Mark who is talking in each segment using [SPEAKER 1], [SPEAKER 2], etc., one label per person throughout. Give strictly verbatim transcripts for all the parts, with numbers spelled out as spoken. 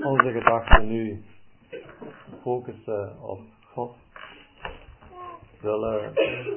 [SPEAKER 1] onze gedachten nu focussen op God. We willen,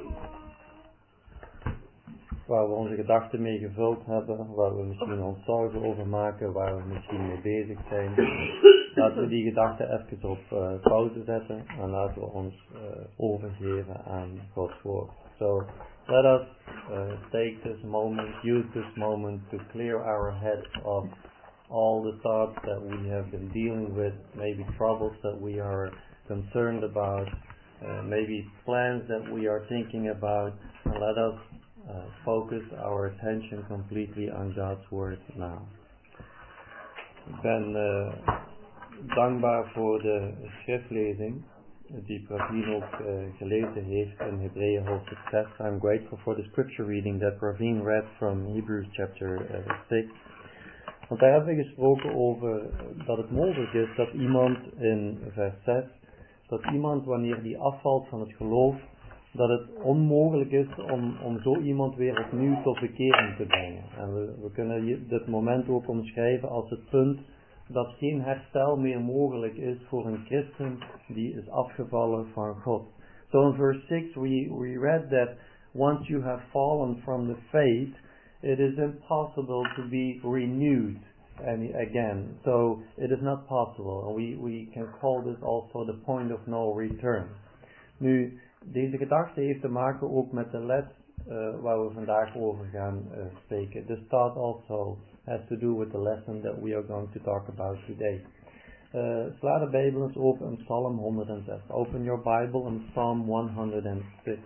[SPEAKER 1] waar we onze gedachten mee gevuld hebben, waar we misschien ons zorgen over maken, waar we misschien mee bezig zijn. Laten we die gedachten even op uh, pauze zetten en laten we ons uh, overgeven aan Gods woord. So let us uh, take this moment, use this moment to clear our heads of all the thoughts that we have been dealing with, maybe troubles that we are concerned about, uh, maybe plans that we are thinking about, and let us uh, focus our attention completely on God's word now. Ik ben uh, dankbaar voor de schriftlezing die Praveen ook uh, gelezen heeft in Hebreeën hoofdstuk zes. I'm grateful for the scripture reading that Praveen read from Hebrews chapter uh, six. Want daar hebben we gesproken over dat het mogelijk is dat iemand in vers zes, dat iemand wanneer die afvalt van het geloof, dat het onmogelijk is om, om zo iemand weer opnieuw tot bekering te brengen. En we, we kunnen dit moment ook omschrijven als het punt dat geen herstel meer mogelijk is voor een christen die is afgevallen van God. So in verse six we, we read that once you have fallen from the faith, it is impossible to be renewed and again. So it is not possible. And we, we can call this also the point of no return. Nu, deze gedachte heeft te maken ook met de les uh, waar we vandaag over gaan uh, spreken. This thought also has to do with the lesson that we are going to talk about today. Uh, sla de Bijbel eens open in Psalm honderdzes. Open your Bible in Psalm one hundred six.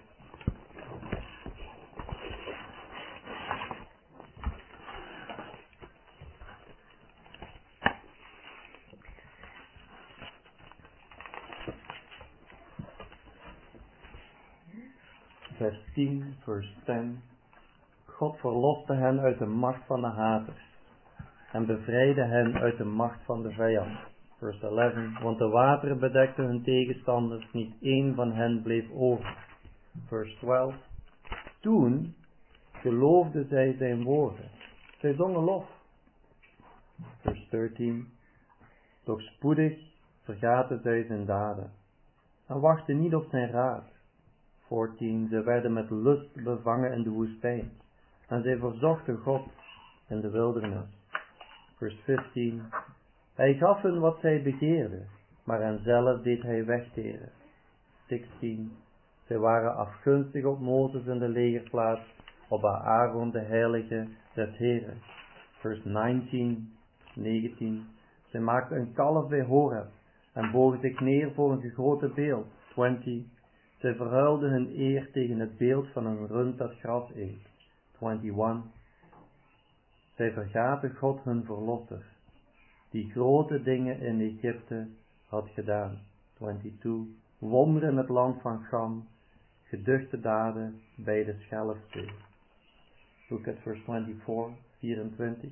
[SPEAKER 1] Vers tien, vers ten. God verloste hen uit de macht van de haters en bevrijdde hen uit de macht van de vijand. Vers eleven. Want de wateren bedekten hun tegenstanders, niet één van hen bleef over. Vers twaalf. Toen geloofden zij zijn woorden. Zij zongen lof. Vers dertien. Doch spoedig vergaten zij zijn daden en wachten niet op zijn raad. veertien. Zij werden met lust bevangen in de woestijn en zij verzochten God in de wildernis. Vers vijftien. Hij gaf hun wat zij begeerden, maar hen zelf deed hij wegteren. zestien. Zij waren afgunstig op Mozes in de legerplaats, op Aaron de heilige des Heren. Vers negentien. negentien. Zij maakten een kalf bij Horeb en bogen zich neer voor een gegoten beeld. twintig. Zij verhuilden hun eer tegen het beeld van een rund dat gras eet. eenentwintig. Zij vergaten God hun verlosser, die grote dingen in Egypte had gedaan. tweeëntwintig. Wonderen in het land van Cham, geduchte daden bij de Schelfzee. Look at verse twenty-four, vierentwintig.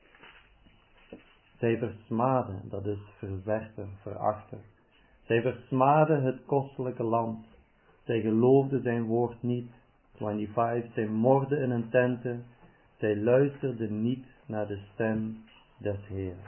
[SPEAKER 1] Zij versmaden, dat is verwerpen, verachten. Zij versmaden het kostelijke land. Zij geloofden zijn woord niet. vijfentwintig. Zij morden in hun tenten. Zij luisterden niet naar de stem des Heeren.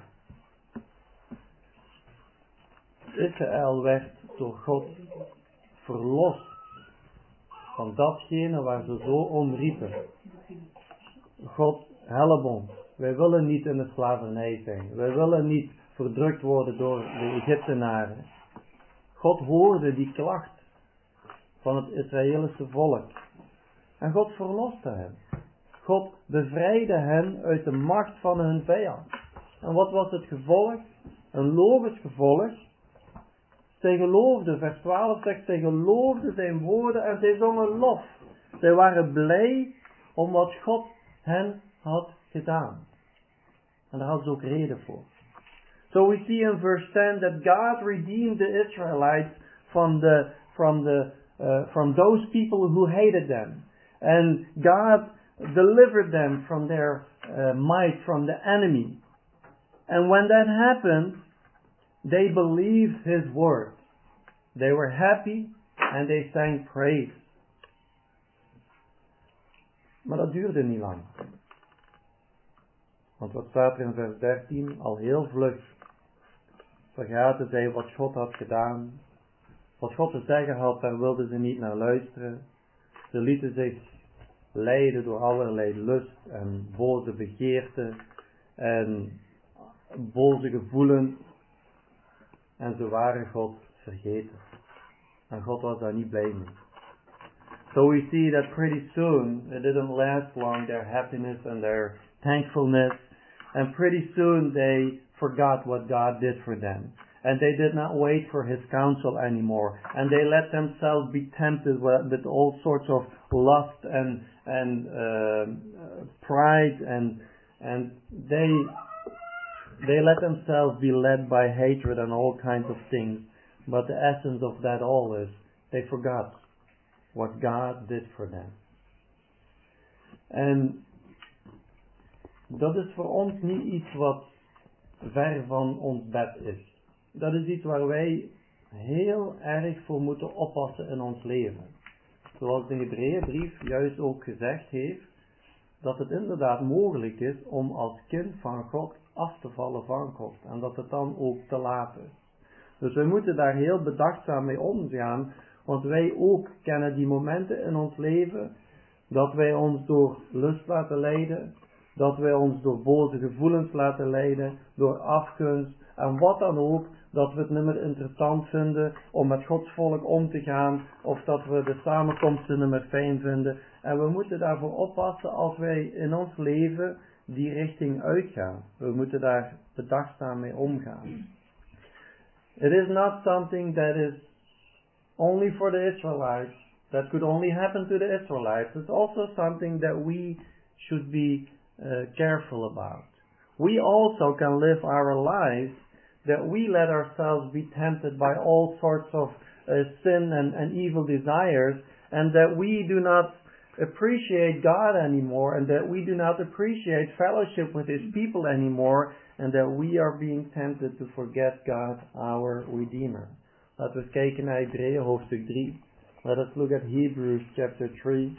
[SPEAKER 1] Israël werd door God verlost van datgene waar ze zo om riepen. God, help ons. Wij willen niet in de slavernij zijn. Wij willen niet verdrukt worden door de Egyptenaren. God hoorde die klacht van het Israëlische volk. En God verloste hen. God bevrijdde hen uit de macht van hun vijand. En wat was het gevolg? Een logisch gevolg. Zij geloofden, vers twaalf zegt, zij geloofden zijn woorden en zij zongen lof. Zij waren blij om wat God hen had gedaan. En daar hadden ze ook reden voor. So we see in verse ten that God redeemed the Israelites from the from the uh, from those people who hated them, and God delivered them from their uh, might, from the enemy. And when that happened, they believed His word. They were happy and they sang praise. Maar dat duurde niet lang. Want wat staat er in vers dertien? Al heel vlug vergaten zij wat God had gedaan. Wat God te zeggen had, daar wilden ze niet naar luisteren. Ze lieten zich leiden door allerlei lust en boze begeerten en boze gevoelens. En ze waren God vergeten. En God was daar niet blij mee. So we see that pretty soon, it didn't last long, their happiness and their thankfulness. And pretty soon they forgot what God did for them. And they did not wait for His counsel anymore. And they let themselves be tempted with, with all sorts of lust and and uh, pride, and and they they let themselves be led by hatred and all kinds of things. But the essence of that all is they forgot what God did for them. En dat is voor ons niet iets wat ver van ons bed is. Dat is iets waar wij heel erg voor moeten oppassen in ons leven. Zoals de Hebreeënbrief juist ook gezegd heeft, dat het inderdaad mogelijk is om als kind van God af te vallen van God. En dat het dan ook te laat is. Dus wij moeten daar heel bedachtzaam mee omgaan, want wij ook kennen die momenten in ons leven, dat wij ons door lust laten leiden, dat wij ons door boze gevoelens laten leiden, door afgunst en wat dan ook, dat we het niet meer interessant vinden om met Gods volk om te gaan, of dat we de samenkomsten niet meer fijn vinden. En we moeten daarvoor oppassen als wij in ons leven die richting uitgaan. We moeten daar bedachtzaam mee omgaan. It is not something that is only for the Israelites, that could only happen to the Israelites. It's also something that we should be uh, careful about. We also can live our lives that we let ourselves be tempted by all sorts of uh, sin and, and evil desires, and that we do not appreciate God anymore, and that we do not appreciate fellowship with His people anymore, and that we are being tempted to forget God, our Redeemer. Laten we eens kijken naar Hebreeën hoofdstuk drie. Let us look at Hebrews chapter three.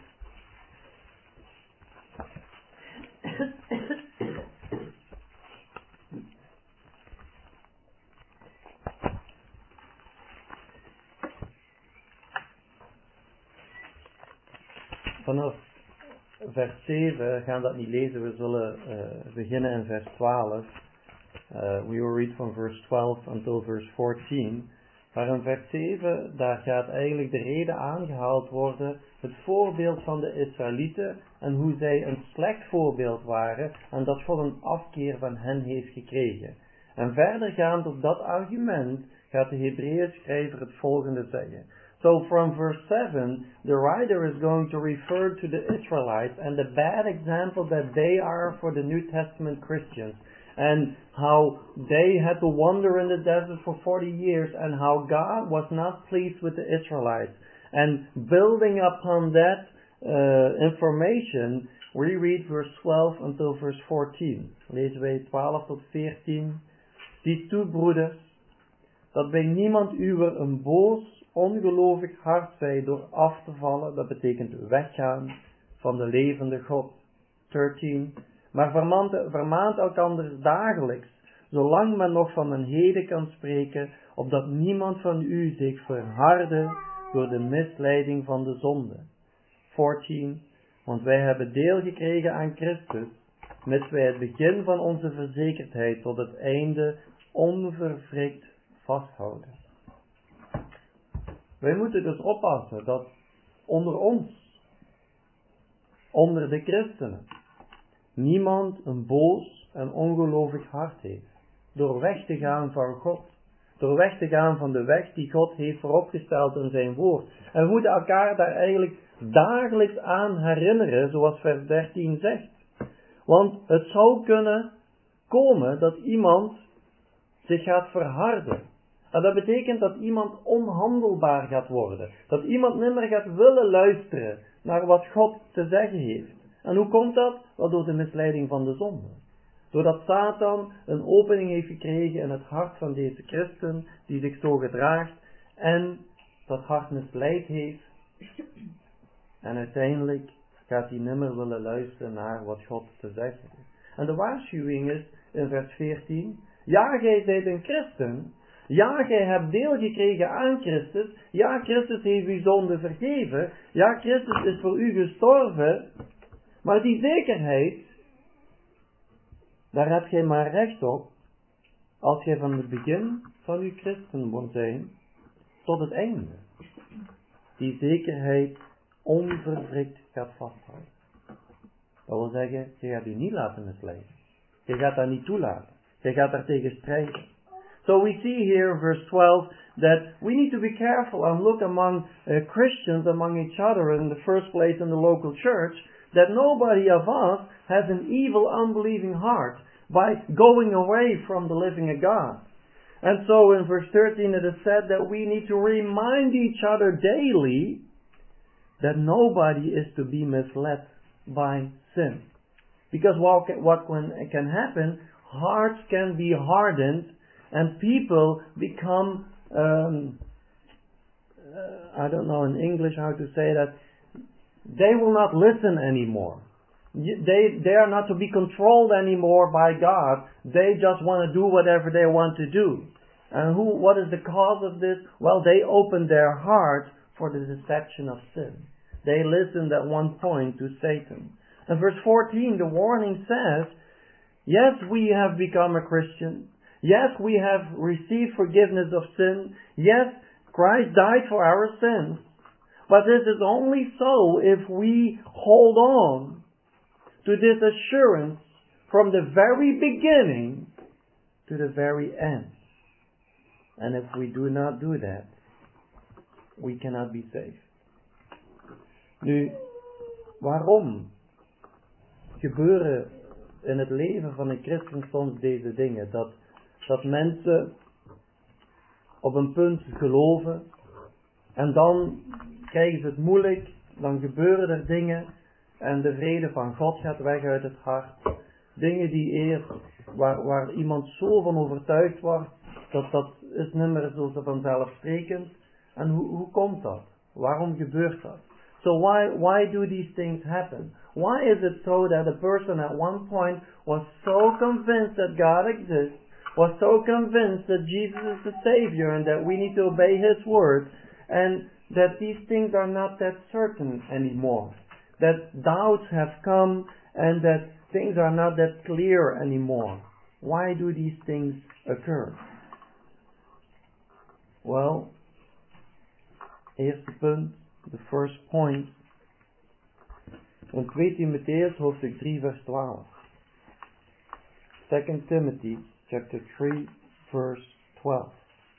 [SPEAKER 1] Vanaf vers zeven, we gaan dat niet lezen, we zullen uh, beginnen in vers twaalf. Uh, we will read from verse twelve until verse fourteen. Maar in vers zeven, daar gaat eigenlijk de reden aangehaald worden, het voorbeeld van de Israëlieten en hoe zij een slecht voorbeeld waren en dat God een afkeer van hen heeft gekregen. En verdergaand op dat argument gaat de Hebreeën schrijver het volgende zeggen. So from verse seven, the writer is going to refer to the Israelites and the bad example that they are for the New Testament Christians. And how they had to wander in the desert for forty years, and how God was not pleased with the Israelites. And building upon that uh, information, we read verse twelve until verse fourteen. Lezen wij twaalf tot veertien. Zie toe, broeders, dat bij niemand uwer een boos, ongelovig hart zij door af te vallen, dat betekent weggaan van de levende God. dertien. Maar vermaant, vermaant elkander dagelijks, zolang men nog van een heden kan spreken, opdat niemand van u zich verharde door de misleiding van de zonde. veertien. Want wij hebben deel gekregen aan Christus, mits wij het begin van onze verzekerdheid tot het einde onverwrikt vasthouden. Wij moeten dus oppassen dat onder ons, onder de christenen, niemand een boos en ongelovig hart heeft. Door weg te gaan van God. Door weg te gaan van de weg die God heeft vooropgesteld in zijn woord. En we moeten elkaar daar eigenlijk dagelijks aan herinneren, zoals vers dertien zegt. Want het zou kunnen komen dat iemand zich gaat verharden. En dat betekent dat iemand onhandelbaar gaat worden. Dat iemand niet meer gaat willen luisteren naar wat God te zeggen heeft. En hoe komt dat? Wel door de misleiding van de zonde. Doordat Satan een opening heeft gekregen in het hart van deze christen, die zich zo gedraagt, en dat hart misleid heeft. En uiteindelijk gaat hij niet meer willen luisteren naar wat God te zeggen heeft. En de waarschuwing is in vers veertien, ja, gij zijt een christen, Ja, gij hebt deel gekregen aan Christus. Ja, Christus heeft uw zonde vergeven. Ja, Christus is voor u gestorven. Maar die zekerheid, daar heb jij maar recht op als jij van het begin van uw christen wil zijn tot het einde. Die zekerheid onverwrikt gaat vasthouden. Dat wil zeggen, je gaat u niet laten misleiden. Je gaat dat niet toelaten. Je gaat daar tegen strijden. So we see here in verse twelve that we need to be careful and look among uh, Christians, among each other in the first place in the local church, that nobody of us has an evil, unbelieving heart by going away from the living God. And so in verse thirteen it is said that we need to remind each other daily that nobody is to be misled by sin. Because what can, what can happen, hearts can be hardened and people become, um, uh, I don't know in English how to say that, they will not listen anymore. They, they are not to be controlled anymore by God. They just want to do whatever they want to do. And who, what is the cause of this? Well, they open their heart for the deception of sin. They listened at one point to Satan. And verse fourteen, the warning says, yes, we have become a Christian. Yes, we have received forgiveness of sin. Yes, Christ died for our sins. But this is only so if we hold on to this assurance from the very beginning to the very end. And if we do not do that, we cannot be saved. Nu, waarom gebeuren in het leven van een christen soms deze dingen? Dat, dat mensen op een punt geloven en dan krijgen ze het moeilijk, dan gebeuren er dingen en de vrede van God gaat weg uit het hart. Dingen die eerst, waar, waar iemand zo van overtuigd wordt, dat dat is niet meer zo vanzelfsprekend. En hoe, hoe komt dat? Waarom gebeurt dat? So why, why do these things happen? Why is it so that a person at one point was so convinced that God exists, was so convinced that Jesus is the Savior and that we need to obey His word, and that these things are not that certain anymore? That doubts have come and that things are not that clear anymore. Why do these things occur? Well, eerste punt, the first point. In twee Timotheus hoofdstuk drie vers twaalf. Second Timothy chapter three verse twelve.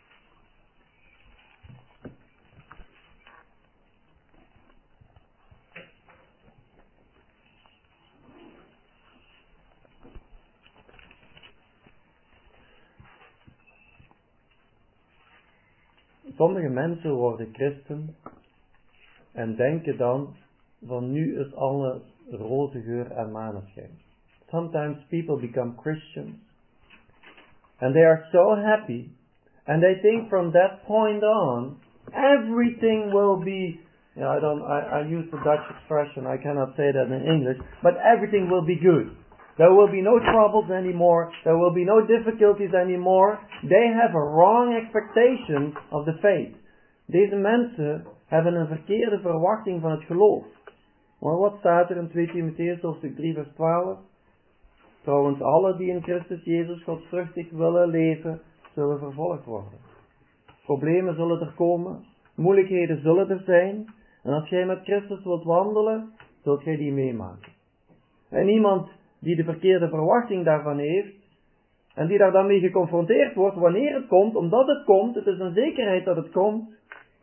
[SPEAKER 1] Sommige mensen worden christen en denken dan van nu is alles roze geur en maneschijn. Sometimes people become Christians and they are so happy and they think from that point on everything will be, you know, I don't I, I use the Dutch expression, I cannot say that in English, but everything will be good. There will be no troubles anymore. There will be no difficulties anymore. They have a wrong expectation of the faith. Deze mensen hebben een verkeerde verwachting van het geloof. Maar wat staat er in twee Timotheus hoofdstuk drie vers twaalf? Trouwens, alle die in Christus Jezus godsvruchtig willen leven, zullen vervolgd worden. Problemen zullen er komen. Moeilijkheden zullen er zijn. En als jij met Christus wilt wandelen, zult jij die meemaken. En iemand die de verkeerde verwachting daarvan heeft, en die daar dan mee geconfronteerd wordt, wanneer het komt, omdat het komt, het is een zekerheid dat het komt,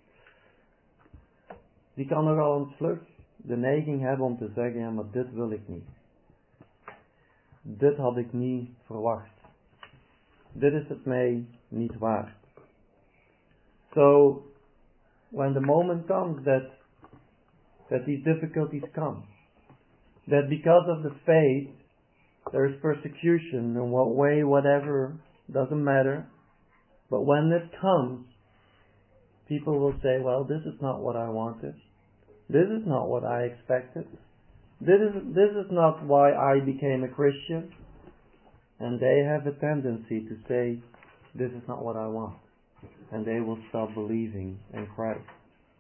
[SPEAKER 1] die kan nogal ontvlug de neiging hebben om te zeggen, ja, maar dit wil ik niet. Dit had ik niet verwacht. Dit is het mij niet waard. So, when the moment comes that, that these difficulties come, that because of the faith, there is persecution in what way, whatever, doesn't matter. But when it comes, people will say, well, this is not what I wanted. This is not what I expected. This is, this is not why I became a Christian. And they have a tendency to say, this is not what I want. and they will stop believing in Christ.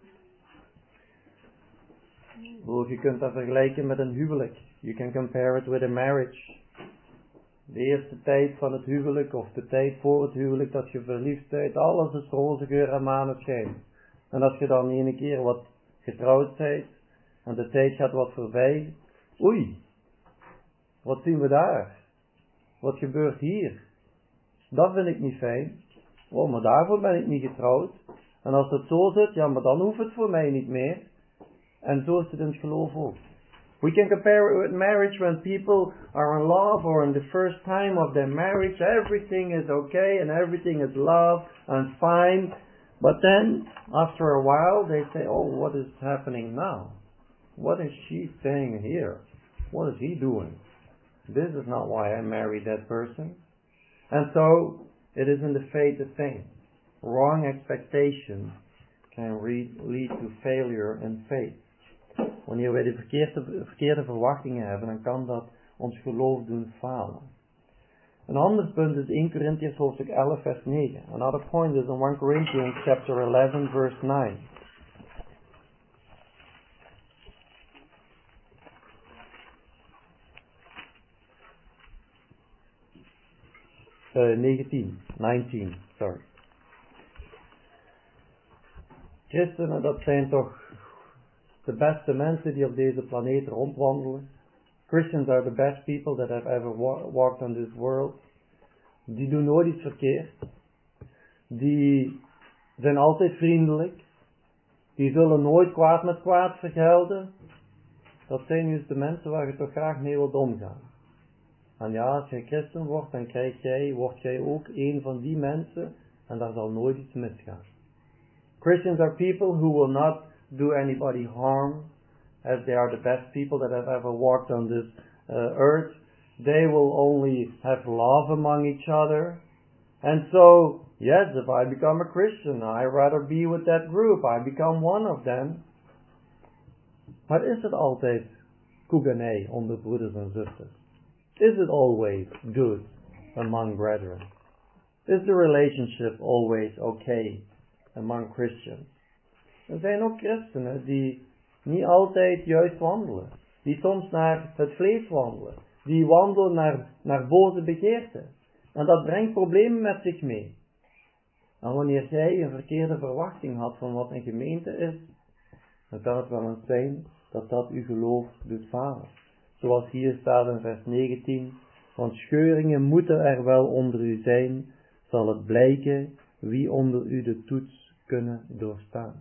[SPEAKER 1] Of je kunt dat vergelijken met een huwelijk. You can compare it with a marriage. De eerste tijd van het huwelijk of de tijd voor het huwelijk dat je verliefd bent, alles is roze geur en maneschijn. En als je dan ene keer wat getrouwd bent en de tijd gaat wat voorbij, oei, wat zien we daar? Wat gebeurt hier? Dat vind ik niet fijn. Oh, maar daarvoor ben ik niet getrouwd. En als het zo zit, ja, maar dan hoeft het voor mij niet meer. En zo is het in het geloof ook. We can compare it with marriage when people are in love or in the first time of their marriage. Everything is okay and everything is love and fine. But then, after a while, they say, oh, what is happening now? What is she saying here? What is he doing? This is not why I married that person. And so, it is in the faith the same. Wrong expectations can re- lead to failure in faith. Wanneer wij de verkeerde, verkeerde verwachtingen hebben, dan kan dat ons geloof doen falen. Een ander punt is Eerste Korintiërs hoofdstuk elf vers negen. Another point is in First Corinthians chapter eleven verse nine. Uh, negentien, nineteen, sorry. Christenen, dat zijn toch de beste mensen die op deze planeet rondwandelen. Christians are the best people that have ever wa- walked on this world. Die doen nooit iets verkeerd. Die zijn altijd vriendelijk. Die zullen nooit kwaad met kwaad vergelden. Dat zijn dus de mensen waar je toch graag mee wilt omgaan. En ja, als jij christen wordt, dan krijg jij, word jij ook een van die mensen en daar zal nooit iets misgaan. Christians are people who will not do anybody harm, as they are the best people that have ever walked on this uh, earth. They will only have love among each other. And so, yes, if I become a Christian, I rather be with that group. I become one of them. Maar is het altijd koekenij onder broeders en zusters? Is it always good among brethren? Is the relationship always okay among Christians? Er zijn ook christenen die niet altijd juist wandelen. Die soms naar het vlees wandelen. Die wandelen naar, naar boze begeerten. En dat brengt problemen met zich mee. En wanneer jij een verkeerde verwachting had van wat een gemeente is, dan kan het wel eens zijn dat dat uw geloof doet falen. Zoals hier staat in vers negentien. Want scheuringen moeten er wel onder u zijn, zal het blijken wie onder u de toets kunnen doorstaan.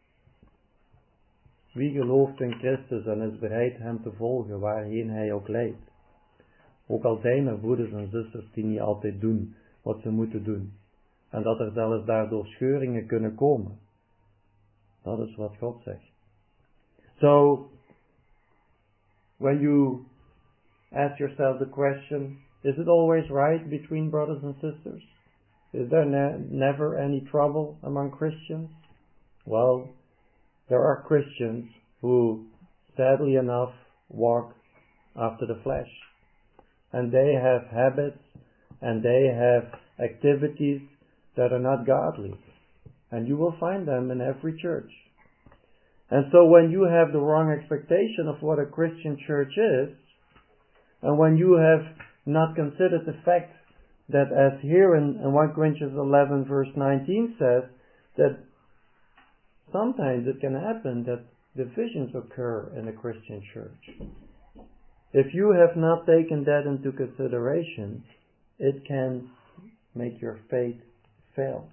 [SPEAKER 1] Wie gelooft in Christus en is bereid hem te volgen waarheen hij ook leidt. Ook al zijn er broeders en zusters die niet altijd doen wat ze moeten doen. En dat er zelfs daardoor scheuringen kunnen komen. Dat is wat God zegt. So, when you ask yourself the question, is it always right between brothers and sisters? Is there ne- never any trouble among Christians? Well, there are Christians who, sadly enough, walk after the flesh. And they have habits and they have activities that are not godly. And you will find them in every church. And so when you have the wrong expectation of what a Christian church is, and when you have not considered the fact that as here in, in First Corinthians eleven verse nineteen says, that sometimes it can happen that divisions occur in a Christian church. If you have not taken that into consideration, it can make your faith fail.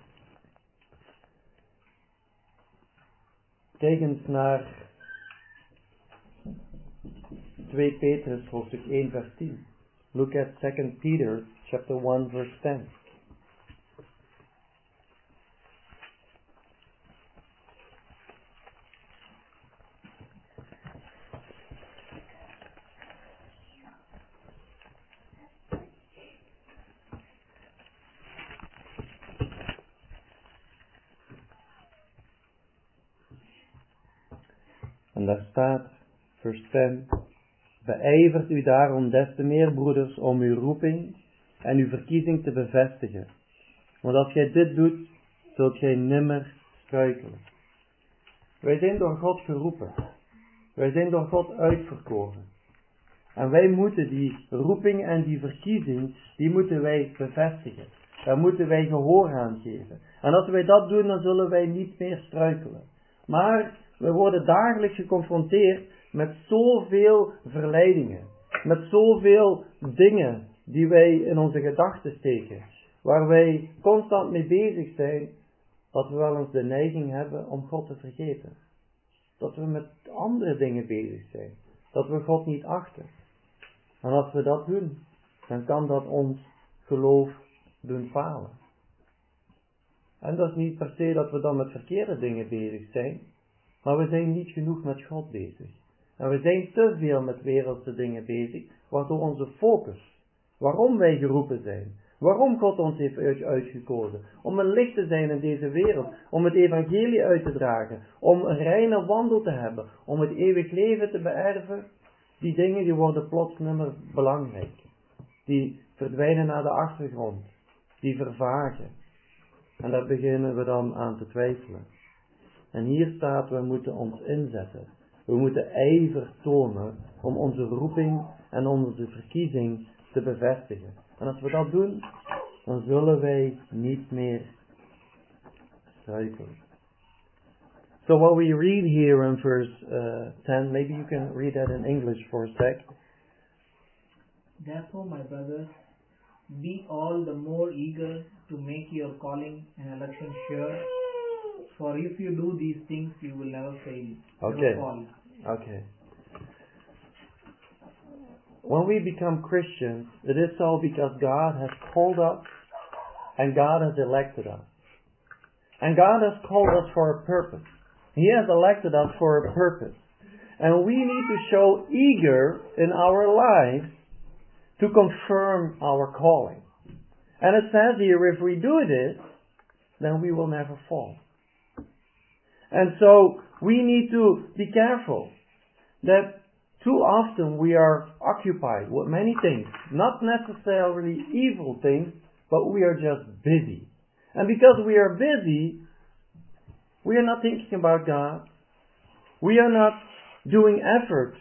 [SPEAKER 1] Kijk eens naar Tweede Petrus hoofdstuk één vers tien. Look at Second Peter chapter one verse ten. En daar staat, vers tien, beijvert u daarom des te meer, broeders, om uw roeping en uw verkiezing te bevestigen. Want als jij dit doet, zult jij nimmer struikelen. Wij zijn door God geroepen. Wij zijn door God uitverkoren. En wij moeten die roeping en die verkiezing, die moeten wij bevestigen. Daar moeten wij gehoor aan geven. En als wij dat doen, dan zullen wij niet meer struikelen. Maar we worden dagelijks geconfronteerd met zoveel verleidingen. Met zoveel dingen die wij in onze gedachten steken. Waar wij constant mee bezig zijn, dat we wel eens de neiging hebben om God te vergeten. Dat we met andere dingen bezig zijn. Dat we God niet achten. En als we dat doen, dan kan dat ons geloof doen falen. En dat is niet per se dat we dan met verkeerde dingen bezig zijn, maar we zijn niet genoeg met God bezig. En we zijn te veel met wereldse dingen bezig, waardoor onze focus, waarom wij geroepen zijn, waarom God ons heeft uitgekozen, om een licht te zijn in deze wereld, om het evangelie uit te dragen, om een reine wandel te hebben, om het eeuwig leven te beërven, die dingen die worden plots nimmer belangrijk. Die verdwijnen naar de achtergrond, die vervagen. En daar beginnen we dan aan te twijfelen. En hier staat, we moeten ons inzetten. We moeten ijver tonen om onze roeping en onze verkiezing te bevestigen. En als we dat doen, dan zullen wij niet meer struikelen. So what we read here in verse uh, ten, maybe you can read that in English for a sec.
[SPEAKER 2] Therefore, my brothers, be all the more eager to make your calling and election sure. For if you do these things, you will never fail.
[SPEAKER 1] Okay.
[SPEAKER 2] Never fall.
[SPEAKER 1] Okay. When we become Christians, it is so because God has called us and God has elected us. And God has called us for a purpose. He has elected us for a purpose. And we need to show eager in our lives to confirm our calling. And it says here, if we do this, then we will never fall. And so we need to be careful that too often we are occupied with many things, not necessarily evil things, but we are just busy. And because we are busy, we are not thinking about God. We are not doing effort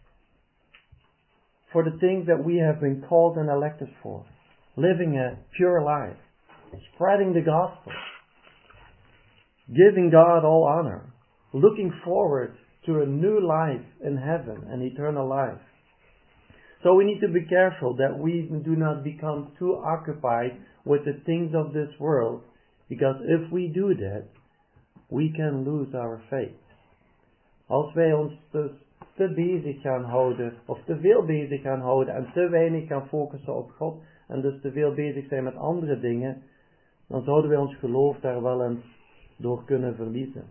[SPEAKER 1] for the things that we have been called and elected for. Living a pure life, spreading the gospel, giving God all honor, looking forward to a new life in heaven, an eternal life. So we need to be careful that we do not become too occupied with the things of this world, because if we do that, we can lose our faith. Als wij ons dus te bezig gaan houden, of te veel bezig gaan houden en te weinig gaan focussen op God, en dus te veel bezig zijn met andere dingen, dan zouden wij ons geloof daar wel eens door kunnen verliezen.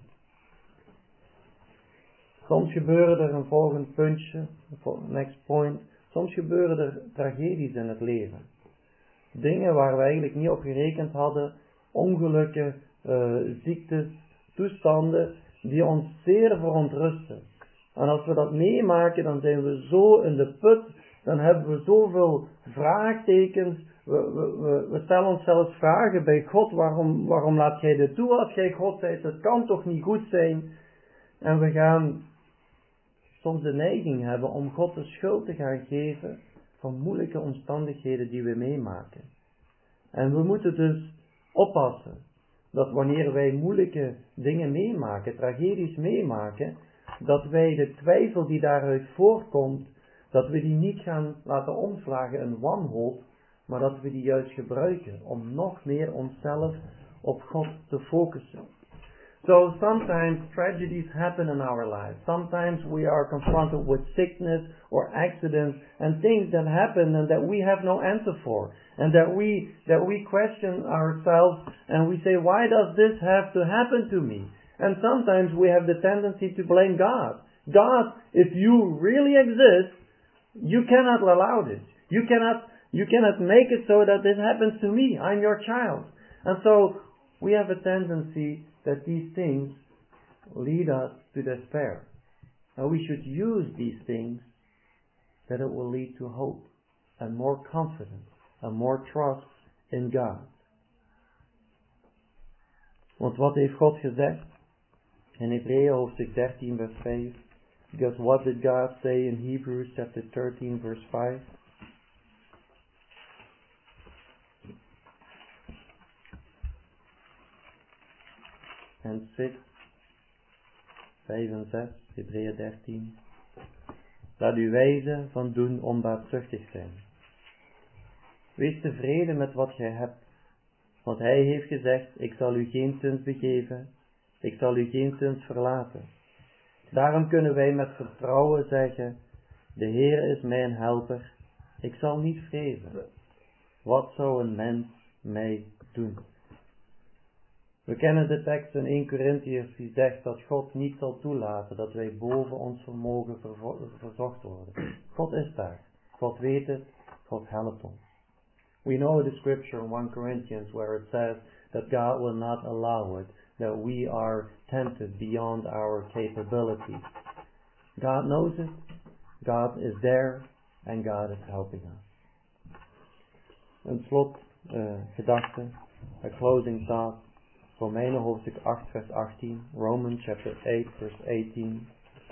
[SPEAKER 1] Soms gebeuren er een volgend puntje, next point, soms gebeuren er tragedies in het leven. Dingen waar we eigenlijk niet op gerekend hadden, ongelukken, uh, ziektes, toestanden, die ons zeer verontrusten. En als we dat meemaken, dan zijn we zo in de put, dan hebben we zoveel vraagtekens, we, we, we, we stellen ons zelfs vragen bij God, waarom, waarom laat jij dit toe als jij God bent, het kan toch niet goed zijn. En we gaan soms de neiging hebben om God de schuld te gaan geven van moeilijke omstandigheden die we meemaken. En we moeten dus oppassen dat wanneer wij moeilijke dingen meemaken, tragedies meemaken, dat wij de twijfel die daaruit voorkomt, dat we die niet gaan laten omslagen in wanhoop, maar dat we die juist gebruiken om nog meer onszelf op God te focussen. So sometimes tragedies happen in our lives. Sometimes we are confronted with sickness or accidents and things that happen and that we have no answer for. And that we that we question ourselves and we say, why does this have to happen to me? And sometimes we have the tendency to blame God. God, if you really exist, you cannot allow this. You cannot you cannot make it so that this happens to me. I'm your child. And so we have a tendency that these things lead us to despair. And we should use these things that it will lead to hope and more confidence and more trust in God. Want wat heeft God gezegd? In Hebreeën hoofdstuk dertien vers vijf. Because what did God say in Hebrews chapter thirteen verse five? En zes, vijf en zes, Hebreeën dertien. Laat u wijzen van doen onbaatzuchtig zijn. Wees tevreden met wat gij hebt, want hij heeft gezegd, ik zal u geen zins begeven, ik zal u geen zins verlaten. Daarom kunnen wij met vertrouwen zeggen, de Heer is mijn helper, ik zal niet vrezen. Wat zou een mens mij doen? We kennen de tekst in eerste Korintiërs die zegt dat God niet zal toelaten dat wij boven ons vermogen vervo- verzocht worden. God is daar. God weet het. God helpt ons. We know the scripture in First Corinthians where it says that God will not allow it, that we are tempted beyond our capabilities. God knows it. God is there and God is helping us. Een slot uh, gedachte, a closing thought. Romeinen hoofdstuk acht vers achttien, Romans chapter eight verse eighteen.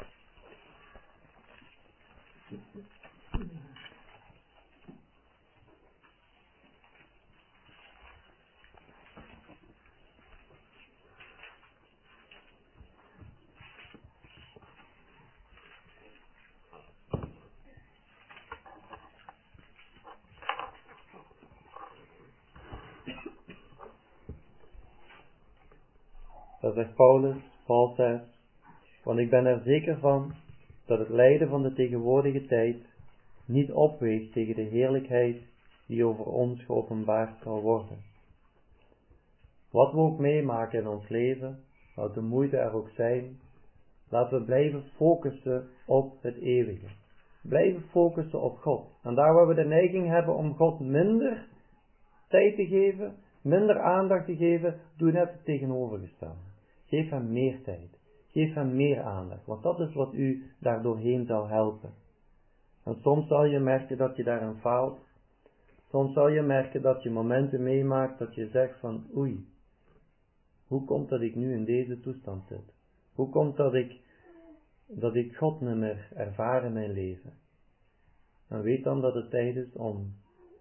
[SPEAKER 1] Dat zegt Paulus, Paul zegt, want ik ben er zeker van dat het lijden van de tegenwoordige tijd niet opweegt tegen de heerlijkheid die over ons geopenbaard zal worden. Wat we ook meemaken in ons leven, wat de moeite er ook zijn, laten we blijven focussen op het eeuwige. Blijven focussen op God. En daar waar we de neiging hebben om God minder tijd te geven, minder aandacht te geven, doe net het tegenovergestelde. Geef hem meer tijd. Geef hem meer aandacht. Want dat is wat u daardoorheen zal helpen. En soms zal je merken dat je daarin faalt. Soms zal je merken dat je momenten meemaakt dat je zegt van oei. Hoe komt dat ik nu in deze toestand zit? Hoe komt dat ik, dat ik God niet meer ervaar in mijn leven? En weet dan dat het tijd is om,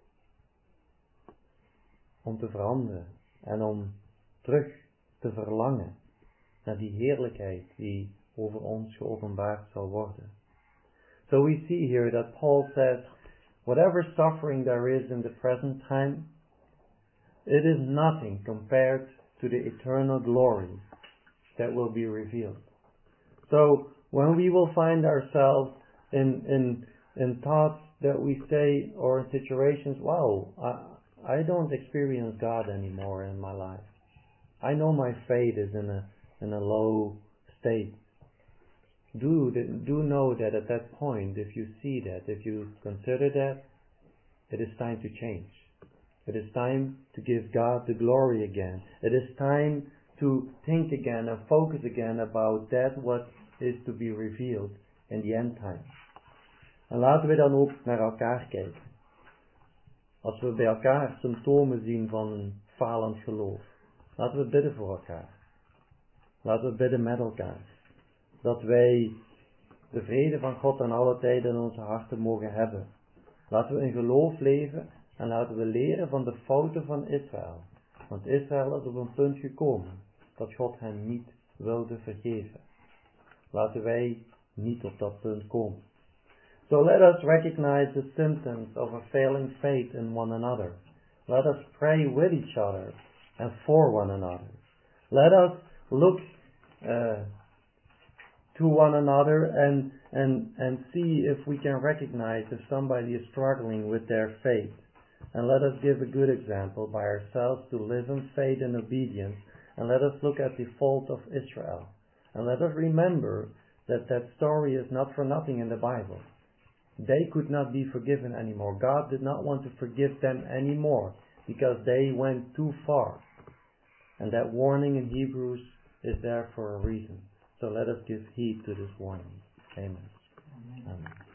[SPEAKER 1] om te veranderen. En om terug te verlangen naar die heerlijkheid die over ons geopenbaard zal worden. So we see here that Paul says, whatever suffering there is in the present time, it is nothing compared to the eternal glory that will be revealed. So when we will find ourselves in in in thoughts that we say, or in situations, wow, I, I don't experience God anymore in my life. I know my faith is in a in a low state. Do, do know that at that point, if you see that, if you consider that, it is time to change. It is time to give God the glory again. It is time to think again and focus again about that what is to be revealed in the end time. En laten we dan ook naar elkaar kijken. Als we bij elkaar symptomen zien van een falend geloof, laten we bidden voor elkaar. Laten we bidden met elkaar. Dat wij de vrede van God aan alle tijden in onze harten mogen hebben. Laten we in geloof leven en laten we leren van de fouten van Israël. Want Israël is op een punt gekomen dat God hen niet wilde vergeven. Laten wij niet op dat punt komen. So let us recognize the symptoms of a failing faith in one another. Let us pray with each other and for one another. Let us look uh, to one another and, and, and see if we can recognize if somebody is struggling with their faith. And let us give a good example by ourselves to live in faith and obedience. And let us look at the fault of Israel. And let us remember that that story is not for nothing in the Bible. They could not be forgiven anymore. God did not want to forgive them anymore because they went too far. And that warning in Hebrews is there for a reason. So let us give heed to this warning. Amen. Amen. Amen.